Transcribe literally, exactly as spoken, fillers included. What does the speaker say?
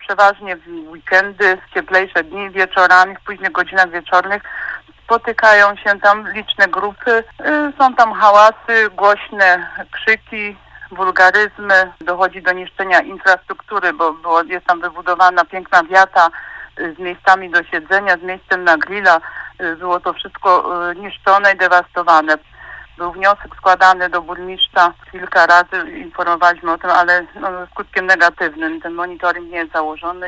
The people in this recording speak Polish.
przeważnie w weekendy, w cieplejsze dni wieczorami, w późnych godzinach wieczornych spotykają się tam liczne grupy. Są tam hałasy, głośne krzyki, wulgaryzmy. Dochodzi do niszczenia infrastruktury, bo było, jest tam wybudowana piękna wiata z miejscami do siedzenia, z miejscem na grilla. Było to wszystko niszczone i dewastowane. Był wniosek składany do burmistrza. Kilka razy informowaliśmy o tym, ale no, skutkiem negatywnym. Ten monitoring nie jest założony.